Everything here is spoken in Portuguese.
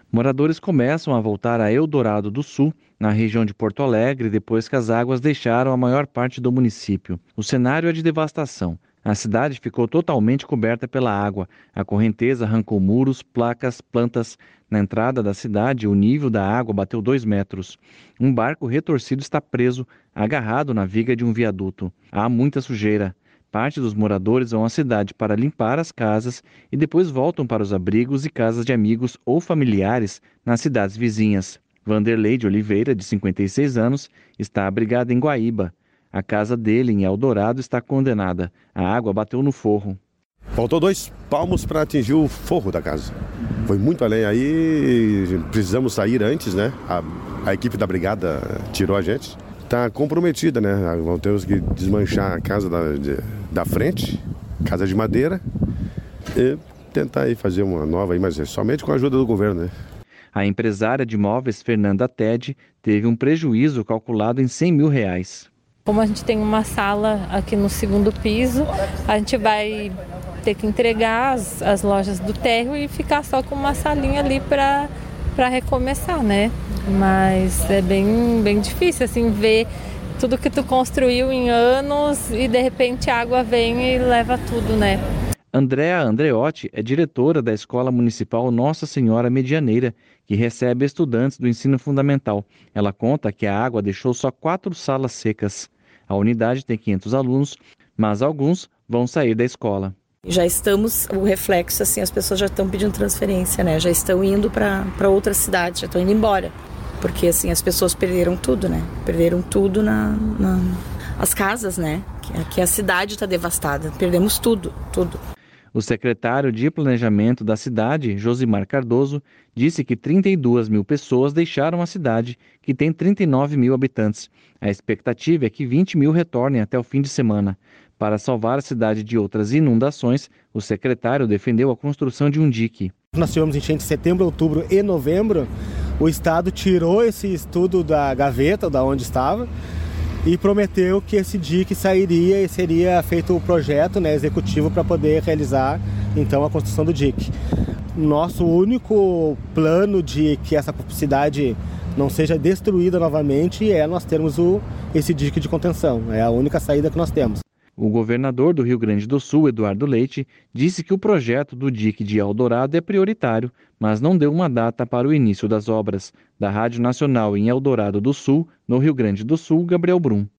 Moradores começam a voltar a Eldorado do Sul, na região de Porto Alegre, depois que as águas deixaram a maior parte do município. O cenário é de devastação. A cidade ficou totalmente coberta pela água. A correnteza arrancou muros, placas, plantas. Na entrada da cidade, o nível da água bateu 2 metros. Um barco retorcido está preso, agarrado na viga de um viaduto. Há muita sujeira. Parte dos moradores vão à cidade para limpar as casas e depois voltam para os abrigos e casas de amigos ou familiares nas cidades vizinhas. Vanderlei de Oliveira, de 56 anos, está abrigado em Guaíba. A casa dele, em Eldorado, está condenada. A água bateu no forro. Faltou 2 palmos para atingir o forro da casa. Foi muito além. Aí precisamos sair antes, né? A equipe da brigada tirou a gente. Está comprometida, né? Temos que desmanchar a casa da frente, casa de madeira, e tentar aí fazer uma nova, aí, mas é somente com a ajuda do governo, né? A empresária de imóveis, Fernanda Ted, teve um prejuízo calculado em R$100 mil. Como a gente tem uma sala aqui no 2º piso, a gente vai ter que entregar as lojas do térreo e ficar só com uma salinha ali para recomeçar, né? Mas é bem difícil, assim, ver tudo que tu construiu em anos e de repente a água vem e leva tudo, né? Andréa Andreotti é diretora da Escola Municipal Nossa Senhora Medianeira, que recebe estudantes do ensino fundamental. Ela conta que a água deixou só 4 salas secas. A unidade tem 500 alunos, mas alguns vão sair da escola. Já estamos, o reflexo, assim, as pessoas já estão pedindo transferência, né? Já estão indo para outras cidades, já estão indo embora. Porque, assim, as pessoas perderam tudo, né? Perderam tudo as casas, né? Que a cidade está devastada. Perdemos tudo. O secretário de Planejamento da cidade, Josimar Cardoso, disse que 32 mil pessoas deixaram a cidade, que tem 39 mil habitantes. A expectativa é que 20 mil retornem até o fim de semana. Para salvar a cidade de outras inundações, o secretário defendeu a construção de um dique. Nós tivemos enchente em setembro, outubro e novembro. O Estado tirou esse estudo da gaveta, da onde estava, e prometeu que esse dique sairia e seria feito o projeto, né, executivo para poder realizar então a construção do dique. Nosso único plano de que essa cidade não seja destruída novamente é nós termos esse dique de contenção. É a única saída que nós temos. O governador do Rio Grande do Sul, Eduardo Leite, disse que o projeto do dique de Eldorado é prioritário, mas não deu uma data para o início das obras. Da Rádio Nacional em Eldorado do Sul, no Rio Grande do Sul, Gabriel Brum.